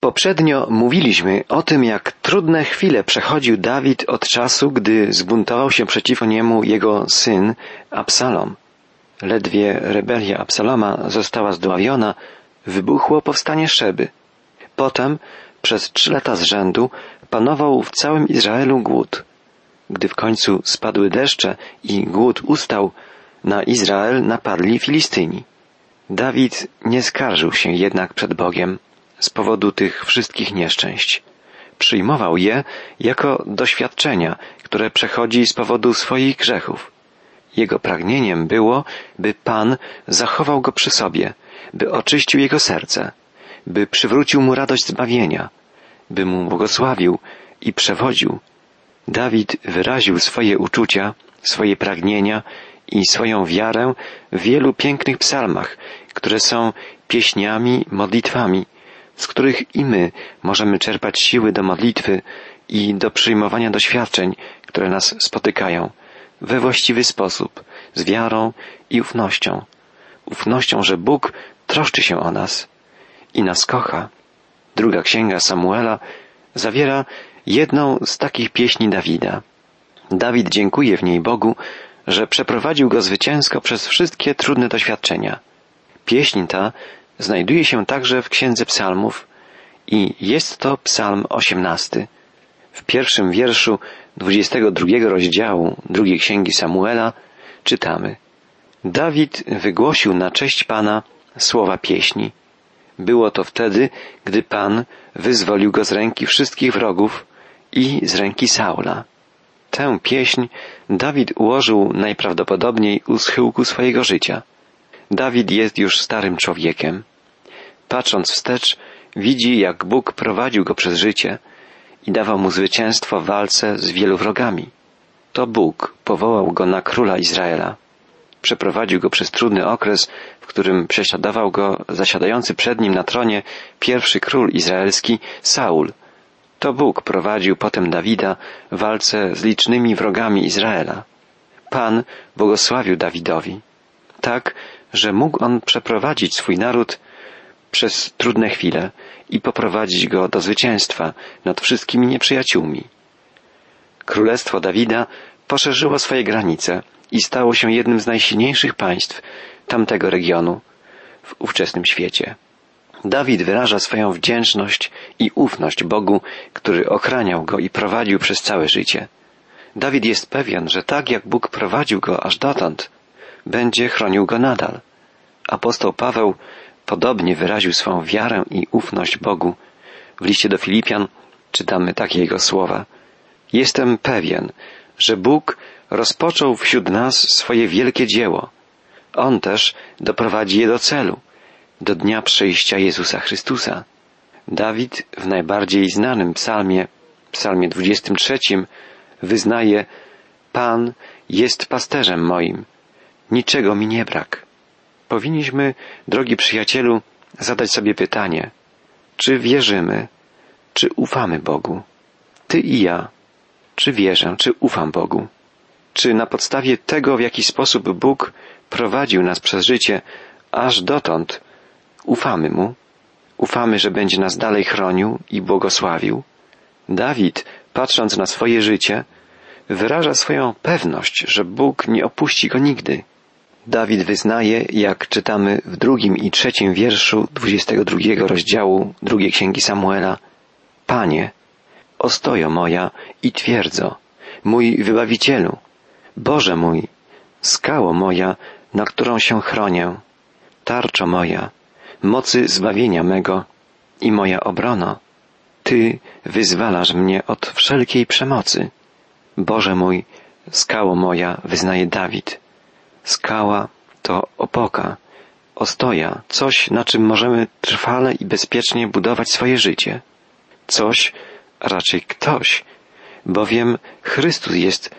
Poprzednio mówiliśmy o tym, jak trudne chwile przechodził Dawid od czasu, gdy zbuntował się przeciwko niemu jego syn Absalom. Ledwie rebelia Absaloma została zdławiona, wybuchło powstanie Szeby. Potem przez 3 lata z rzędu panował w całym Izraelu głód. Gdy w końcu spadły deszcze i głód ustał, na Izrael napadli Filistyni. Dawid nie skarżył się jednak przed Bogiem z powodu tych wszystkich nieszczęść. Przyjmował je jako doświadczenia, które przechodzi z powodu swoich grzechów. Jego pragnieniem było, by Pan zachował go przy sobie, by oczyścił jego serce, by przywrócił mu radość zbawienia, by mu błogosławił i przewodził. Dawid wyraził swoje uczucia, swoje pragnienia i swoją wiarę w wielu pięknych psalmach, które są pieśniami, modlitwami, z których i my możemy czerpać siły do modlitwy i do przyjmowania doświadczeń, które nas spotykają, we właściwy sposób, z wiarą i ufnością. Ufnością, że Bóg troszczy się o nas i nas kocha. Druga księga Samuela zawiera jedną z takich pieśni Dawida. Dawid dziękuje w niej Bogu, że przeprowadził go zwycięsko przez wszystkie trudne doświadczenia. Pieśń ta znajduje się także w Księdze Psalmów i jest to Psalm 18. W 1 wierszu 22 rozdziału drugiej księgi Samuela czytamy: Dawid wygłosił na cześć Pana słowa pieśni. Było to wtedy, gdy Pan wyzwolił go z ręki wszystkich wrogów i z ręki Saula. Tę pieśń Dawid ułożył najprawdopodobniej u schyłku swojego życia. Dawid jest już starym człowiekiem. Patrząc wstecz, widzi, jak Bóg prowadził go przez życie i dawał mu zwycięstwo w walce z wielu wrogami. To Bóg powołał go na króla Izraela. Przeprowadził go przez trudny okres, w którym prześladował go zasiadający przed nim na tronie pierwszy król izraelski Saul. To Bóg prowadził potem Dawida w walce z licznymi wrogami Izraela. Pan błogosławił Dawidowi, tak, że mógł on przeprowadzić swój naród przez trudne chwile i poprowadzić go do zwycięstwa nad wszystkimi nieprzyjaciółmi. Królestwo Dawida poszerzyło swoje granice i stało się jednym z najsilniejszych państw tamtego regionu w ówczesnym świecie. Dawid wyraża swoją wdzięczność i ufność Bogu, który ochraniał go i prowadził przez całe życie. Dawid jest pewien, że tak jak Bóg prowadził go aż dotąd, będzie chronił go nadal. Apostoł Paweł podobnie wyraził swą wiarę i ufność Bogu. W liście do Filipian czytamy takie jego słowa: Jestem pewien, że Bóg rozpoczął wśród nas swoje wielkie dzieło. On też doprowadzi je do celu, do dnia przyjścia Jezusa Chrystusa. Dawid w najbardziej znanym psalmie, psalmie 23, wyznaje: Pan jest pasterzem moim, niczego mi nie brak. Powinniśmy, drogi przyjacielu, zadać sobie pytanie, czy wierzymy, czy ufamy Bogu? Ty i ja, czy wierzę, czy ufam Bogu? Czy na podstawie tego, w jaki sposób Bóg prowadził nas przez życie, aż dotąd ufamy Mu? Ufamy, że będzie nas dalej chronił i błogosławił? Dawid, patrząc na swoje życie, wyraża swoją pewność, że Bóg nie opuści go nigdy. Dawid wyznaje, jak czytamy w 2 i 3 wierszu 22 rozdziału drugiej księgi Samuela: Panie, ostojo moja i twierdzo, mój wybawicielu, Boże mój, skało moja, na którą się chronię, tarczo moja, mocy zbawienia mego i moja obrono. Ty wyzwalasz mnie od wszelkiej przemocy. Boże mój, skało moja, wyznaje Dawid. Skała to opoka, ostoja, coś, na czym możemy trwale i bezpiecznie budować swoje życie. Coś, a raczej ktoś, bowiem Chrystus jest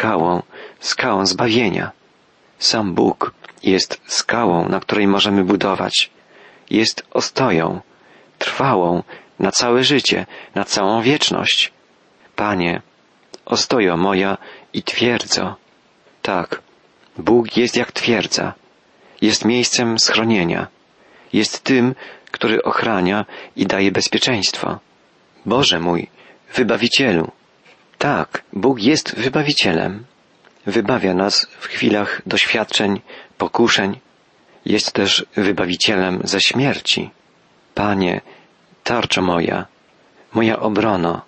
skałą zbawienia. Sam Bóg jest skałą, na której możemy budować. Jest ostoją, trwałą, na całe życie, na całą wieczność. Panie, ostojo moja i twierdzo. Tak, Bóg jest jak twierdza. Jest miejscem schronienia. Jest tym, który ochrania i daje bezpieczeństwo. Boże mój, Wybawicielu. Tak, Bóg jest Wybawicielem. Wybawia nas w chwilach doświadczeń, pokuszeń. Jest też Wybawicielem ze śmierci. Panie, tarczo moja, moja obrono,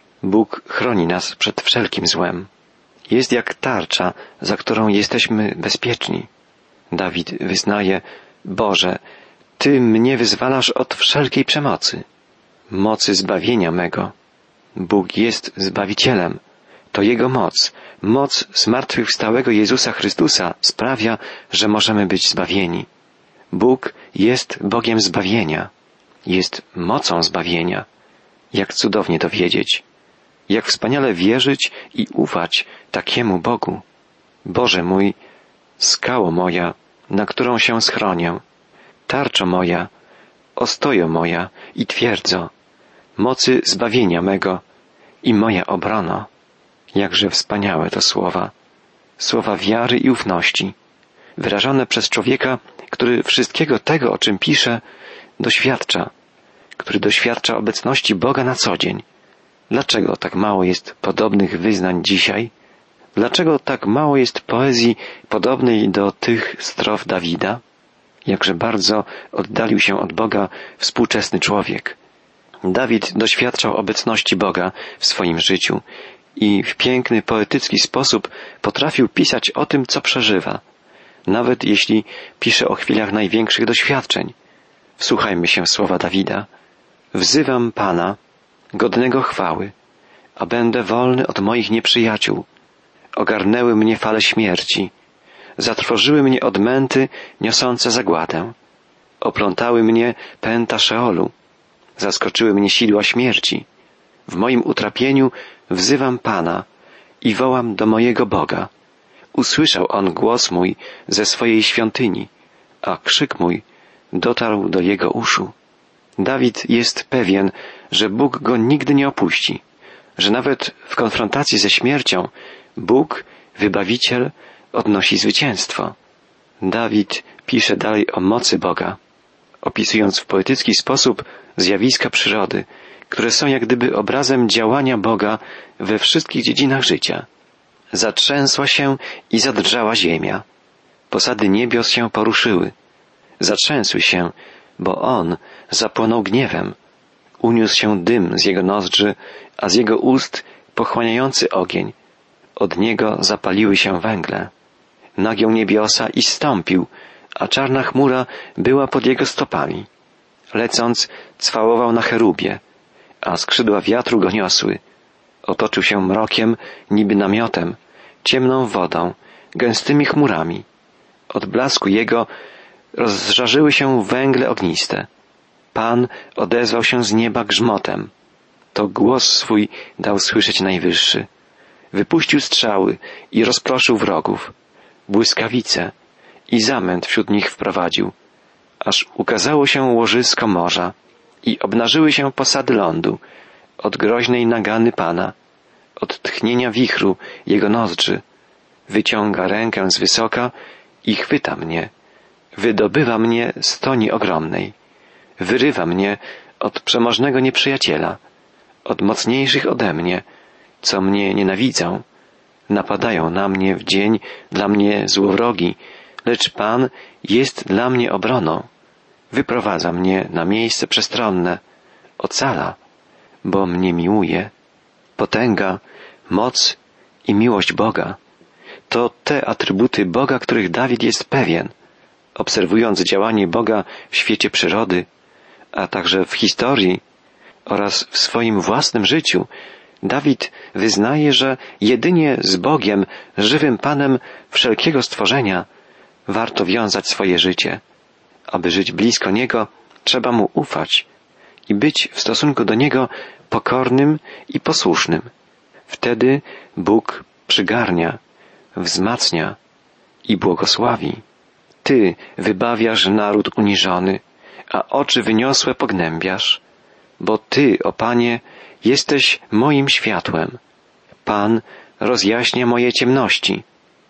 Bóg chroni nas przed wszelkim złem. Jest jak tarcza, za którą jesteśmy bezpieczni. Dawid wyznaje: Boże, Ty mnie wyzwalasz od wszelkiej przemocy, mocy zbawienia mego. Bóg jest Zbawicielem. To Jego moc, moc zmartwychwstałego Jezusa Chrystusa sprawia, że możemy być zbawieni. Bóg jest Bogiem zbawienia. Jest mocą zbawienia. Jak cudownie to wiedzieć. Jak wspaniale wierzyć i ufać takiemu Bogu. Boże mój, skało moja, na którą się schronię, tarczo moja, ostojo moja i twierdzo, mocy zbawienia mego i moja obrona. Jakże wspaniałe to słowa. Słowa wiary i ufności, wyrażane przez człowieka, który wszystkiego tego, o czym pisze, doświadcza, który doświadcza obecności Boga na co dzień. Dlaczego tak mało jest podobnych wyznań dzisiaj? Dlaczego tak mało jest poezji podobnej do tych strof Dawida? Jakże bardzo oddalił się od Boga współczesny człowiek. Dawid doświadczał obecności Boga w swoim życiu i w piękny, poetycki sposób potrafił pisać o tym, co przeżywa, nawet jeśli pisze o chwilach największych doświadczeń. Wsłuchajmy się w słowa Dawida. Wzywam Pana, godnego chwały, a będę wolny od moich nieprzyjaciół. Ogarnęły mnie fale śmierci, zatrwożyły mnie odmęty niosące zagładę. Oplątały mnie pęta Szeolu, zaskoczyły mnie sidła śmierci. W moim utrapieniu wzywam Pana i wołam do mojego Boga. Usłyszał On głos mój ze swojej świątyni, a krzyk mój dotarł do Jego uszu. Dawid jest pewien, że Bóg go nigdy nie opuści, że nawet w konfrontacji ze śmiercią Bóg, Wybawiciel, odnosi zwycięstwo. Dawid pisze dalej o mocy Boga, opisując w poetycki sposób zjawiska przyrody, które są jak gdyby obrazem działania Boga we wszystkich dziedzinach życia. Zatrzęsła się i zadrżała ziemia. Posady niebios się poruszyły. Zatrzęsły się, bo On zapłonął gniewem. Uniósł się dym z Jego nozdrzy, a z Jego ust pochłaniający ogień. Od Niego zapaliły się węgle. Nagiął niebiosa i zstąpił, a czarna chmura była pod Jego stopami. Lecąc, cwałował na cherubie, a skrzydła wiatru go niosły. Otoczył się mrokiem, niby namiotem, ciemną wodą, gęstymi chmurami. Od blasku Jego rozżarzyły się węgle ogniste. Pan odezwał się z nieba grzmotem. To głos swój dał słyszeć Najwyższy. Wypuścił strzały i rozproszył wrogów. Błyskawice i zamęt wśród nich wprowadził. Aż ukazało się łożysko morza i obnażyły się posady lądu od groźnej nagany Pana, od tchnienia wichru Jego nozdrzy. Wyciąga rękę z wysoka i chwyta mnie. Wydobywa mnie z toni ogromnej. Wyrywa mnie od przemożnego nieprzyjaciela, od mocniejszych ode mnie, co mnie nienawidzą. Napadają na mnie w dzień dla mnie złowrogi, lecz Pan jest dla mnie obroną. Wyprowadza mnie na miejsce przestronne, ocala, bo mnie miłuje. Potęga, moc i miłość Boga to te atrybuty Boga, których Dawid jest pewien. Obserwując działanie Boga w świecie przyrody, a także w historii oraz w swoim własnym życiu, Dawid wyznaje, że jedynie z Bogiem, żywym Panem wszelkiego stworzenia, warto wiązać swoje życie. Aby żyć blisko Niego, trzeba Mu ufać i być w stosunku do Niego pokornym i posłusznym. Wtedy Bóg przygarnia, wzmacnia i błogosławi. Ty wybawiasz naród uniżony, a oczy wyniosłe pognębiasz, bo Ty, o Panie, jesteś moim światłem. Pan rozjaśnia moje ciemności,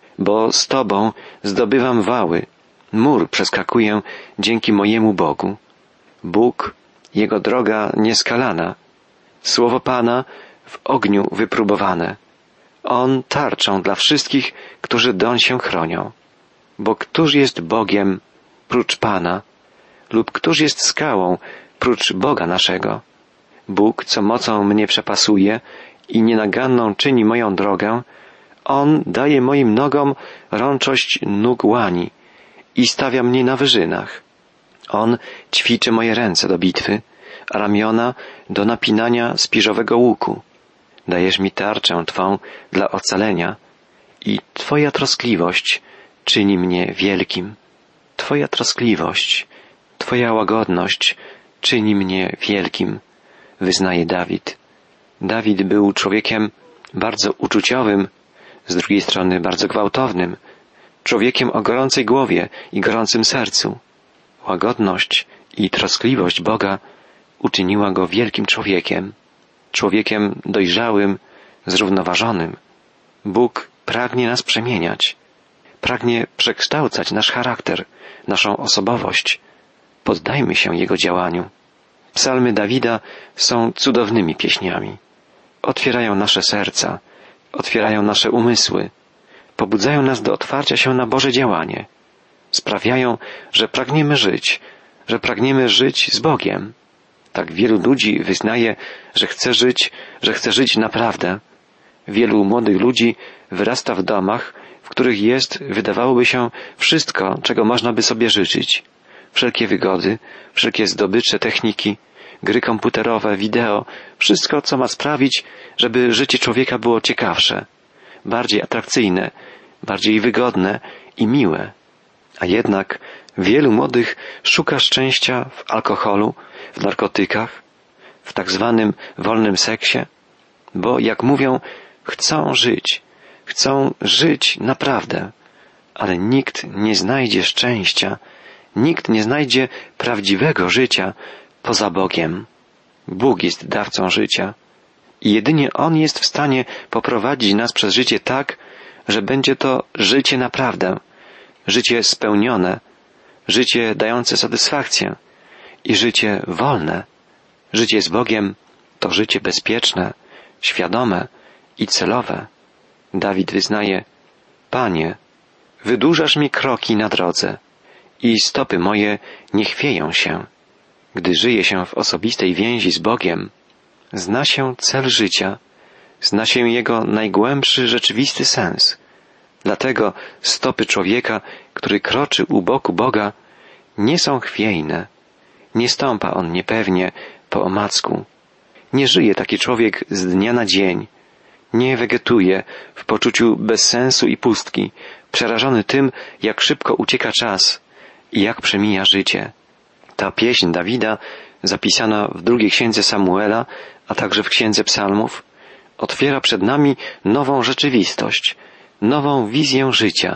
bo z Tobą zdobywam wały, mur przeskakuję dzięki mojemu Bogu. Bóg, Jego droga nieskalana, słowo Pana w ogniu wypróbowane. On tarczą dla wszystkich, którzy doń się chronią. Bo któż jest Bogiem prócz Pana, lub któż jest skałą prócz Boga naszego? Bóg, co mocą mnie przepasuje i nienaganną czyni moją drogę, On daje moim nogom rączość nóg łani i stawia mnie na wyżynach. On ćwiczy moje ręce do bitwy, a ramiona do napinania spiżowego łuku. Dajesz mi tarczę Twą dla ocalenia i Twoja troskliwość czyni mnie wielkim. Twoja troskliwość, Twoja łagodność czyni mnie wielkim, wyznaje Dawid. Dawid był człowiekiem bardzo uczuciowym, z drugiej strony bardzo gwałtownym, człowiekiem o gorącej głowie i gorącym sercu. Łagodność i troskliwość Boga uczyniła go wielkim człowiekiem, człowiekiem dojrzałym, zrównoważonym. Bóg pragnie nas przemieniać, pragnie przekształcać nasz charakter, naszą osobowość. Poddajmy się Jego działaniu. Psalmy Dawida są cudownymi pieśniami. Otwierają nasze serca, otwierają nasze umysły, pobudzają nas do otwarcia się na Boże działanie. Sprawiają, że pragniemy żyć z Bogiem. Tak wielu ludzi wyznaje, że chce żyć naprawdę. Wielu młodych ludzi wyrasta w domach, w których jest, wydawałoby się, wszystko, czego można by sobie życzyć. Wszelkie wygody, wszelkie zdobycze techniki, gry komputerowe, wideo, wszystko, co ma sprawić, żeby życie człowieka było ciekawsze, bardziej atrakcyjne, bardziej wygodne i miłe. A jednak wielu młodych szuka szczęścia w alkoholu, w narkotykach, w tak zwanym wolnym seksie, bo, jak mówią, chcą żyć naprawdę, ale nikt nie znajdzie szczęścia, nikt nie znajdzie prawdziwego życia poza Bogiem. Bóg jest dawcą życia i jedynie On jest w stanie poprowadzić nas przez życie tak, że będzie to życie naprawdę, życie spełnione, życie dające satysfakcję i życie wolne. Życie z Bogiem to życie bezpieczne, świadome i celowe. Dawid wyznaje: Panie, wydłużasz mi kroki na drodze i stopy moje nie chwieją się. Gdy żyje się w osobistej więzi z Bogiem, zna się cel życia, zna się jego najgłębszy, rzeczywisty sens. Dlatego stopy człowieka, który kroczy u boku Boga, nie są chwiejne. Nie stąpa on niepewnie po omacku. Nie żyje taki człowiek z dnia na dzień. Nie wegetuje w poczuciu bezsensu i pustki, przerażony tym, jak szybko ucieka czas i jak przemija życie. Ta pieśń Dawida, zapisana w drugiej księdze Samuela, a także w księdze Psalmów, otwiera przed nami nową rzeczywistość, nową wizję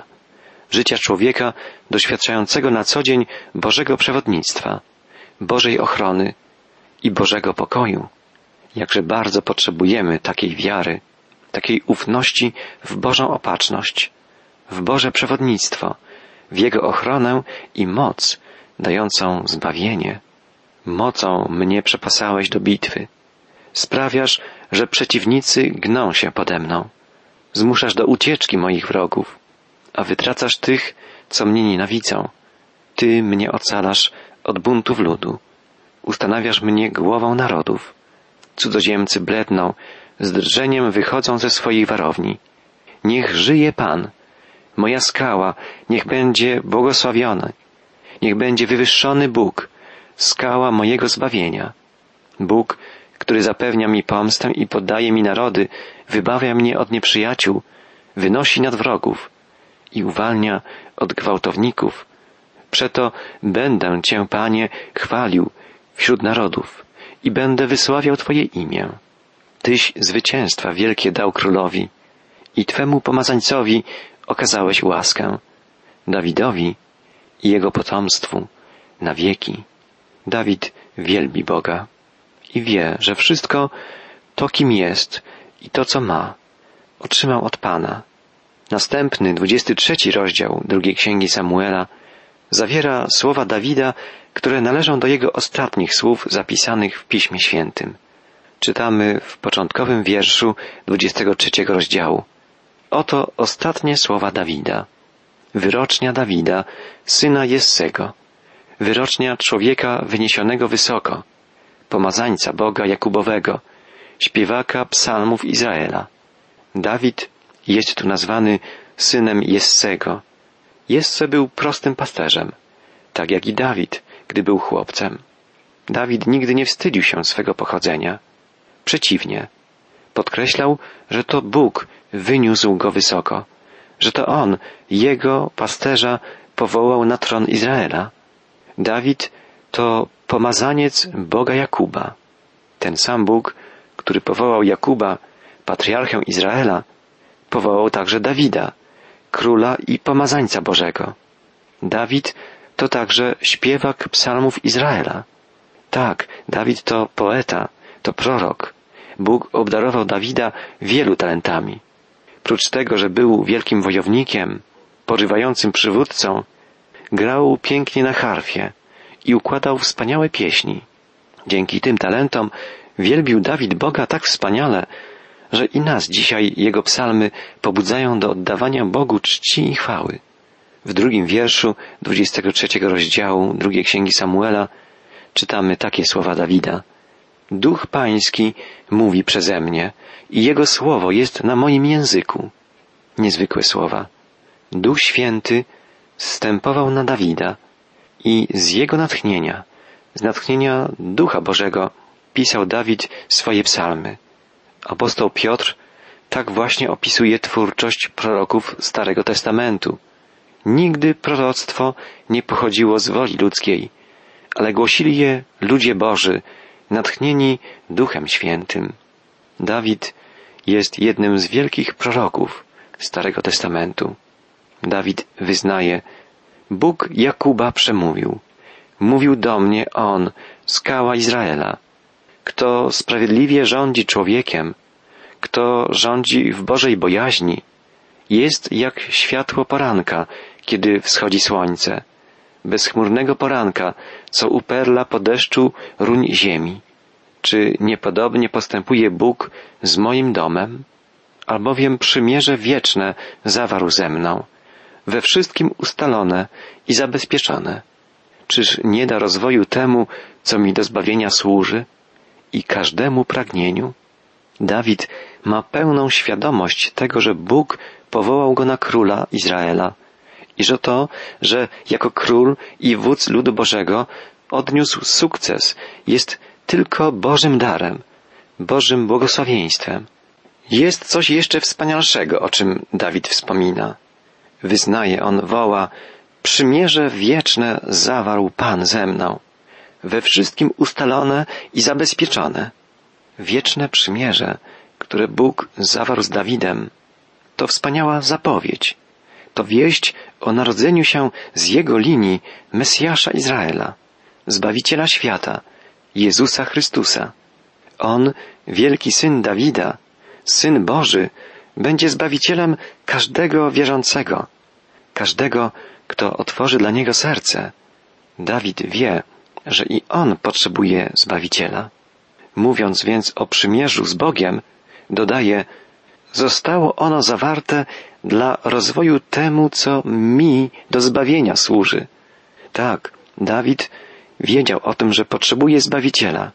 życia człowieka doświadczającego na co dzień Bożego przewodnictwa, Bożej ochrony i Bożego pokoju. Jakże bardzo potrzebujemy takiej wiary, takiej ufności w Bożą opatrzność, w Boże przewodnictwo, w Jego ochronę i moc dającą zbawienie. Mocą mnie przepasałeś do bitwy. Sprawiasz, że przeciwnicy gną się pode mną. Zmuszasz do ucieczki moich wrogów, a wytracasz tych, co mnie nienawidzą. Ty mnie ocalasz od buntów ludu. Ustanawiasz mnie głową narodów. Cudzoziemcy bledną, z drżeniem wychodzą ze swojej warowni. Niech żyje Pan, moja skała, niech będzie błogosławiony. Niech będzie wywyższony Bóg, skała mojego zbawienia. Bóg, który zapewnia mi pomstę i poddaje mi narody, wybawia mnie od nieprzyjaciół, wynosi nad wrogów i uwalnia od gwałtowników. Przeto będę Cię, Panie, chwalił wśród narodów i będę wysławiał Twoje imię. Tyś zwycięstwa wielkie dał królowi i Twemu pomazańcowi okazałeś łaskę, Dawidowi i jego potomstwu na wieki. Dawid wielbi Boga i wie, że wszystko to, kim jest i to, co ma, otrzymał od Pana. Następny, 23 rozdział drugiej księgi Samuela zawiera słowa Dawida, które należą do jego ostatnich słów zapisanych w Piśmie Świętym. Czytamy w początkowym wierszu 23 rozdziału. Oto ostatnie słowa Dawida. Wyrocznia Dawida, syna Jessego. Wyrocznia człowieka wyniesionego wysoko, pomazańca Boga Jakubowego, śpiewaka psalmów Izraela. Dawid jest tu nazwany synem Jessego. Jesse był prostym pasterzem, tak jak i Dawid, gdy był chłopcem. Dawid nigdy nie wstydził się swego pochodzenia. Przeciwnie, podkreślał, że to Bóg wyniósł go wysoko, że to On, jego pasterza, powołał na tron Izraela. Dawid to pomazaniec Boga Jakuba. Ten sam Bóg, który powołał Jakuba, patriarchę Izraela, powołał także Dawida, króla i pomazańca Bożego. Dawid to także śpiewak psalmów Izraela. Tak, Dawid to poeta, to prorok. Bóg obdarował Dawida wielu talentami. Prócz tego, że był wielkim wojownikiem, porywającym przywódcą, grał pięknie na harfie i układał wspaniałe pieśni. Dzięki tym talentom wielbił Dawid Boga tak wspaniale, że i nas dzisiaj jego psalmy pobudzają do oddawania Bogu czci i chwały. W drugim wierszu 23 rozdziału drugiej Księgi Samuela czytamy takie słowa Dawida. Duch Pański mówi przeze mnie i Jego słowo jest na moim języku. Niezwykłe słowa. Duch Święty zstępował na Dawida i z jego natchnienia, z natchnienia Ducha Bożego pisał Dawid swoje psalmy. Apostoł Piotr tak właśnie opisuje twórczość proroków Starego Testamentu. Nigdy proroctwo nie pochodziło z woli ludzkiej, ale głosili je ludzie Boży, natchnieni Duchem Świętym. Dawid jest jednym z wielkich proroków Starego Testamentu. Dawid wyznaje, Bóg Jakuba przemówił. Mówił do mnie On, skała Izraela. Kto sprawiedliwie rządzi człowiekiem, kto rządzi w Bożej bojaźni, jest jak światło poranka, kiedy wschodzi słońce, bezchmurnego poranka, co uperla po deszczu ruń ziemi. Czy niepodobnie postępuje Bóg z moim domem? Albowiem przymierze wieczne zawarł ze mną, we wszystkim ustalone i zabezpieczone. Czyż nie da rozwoju temu, co mi do zbawienia służy i każdemu pragnieniu? Dawid ma pełną świadomość tego, że Bóg powołał go na króla Izraela i że jako król i wódz ludu Bożego odniósł sukces, jest tylko Bożym darem, Bożym błogosławieństwem. Jest coś jeszcze wspanialszego, o czym Dawid wspomina. Wyznaje on, woła, przymierze wieczne zawarł Pan ze mną, we wszystkim ustalone i zabezpieczone. Wieczne przymierze, które Bóg zawarł z Dawidem, to wspaniała zapowiedź. To wieść o narodzeniu się z jego linii Mesjasza Izraela, Zbawiciela świata, Jezusa Chrystusa. On, wielki Syn Dawida, Syn Boży, będzie Zbawicielem każdego wierzącego, każdego, kto otworzy dla Niego serce. Dawid wie, że i on potrzebuje Zbawiciela. Mówiąc więc o przymierzu z Bogiem, dodaje, zostało ono zawarte dla rozwoju temu, co mi do zbawienia służy. Tak, Dawid wiedział o tym, że potrzebuje Zbawiciela.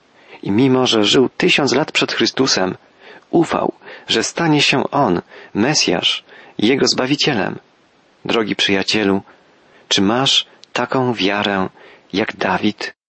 I mimo, że żył 1000 lat przed Chrystusem, ufał, że stanie się On, Mesjasz, Jego Zbawicielem. Drogi przyjacielu, czy masz taką wiarę jak Dawid?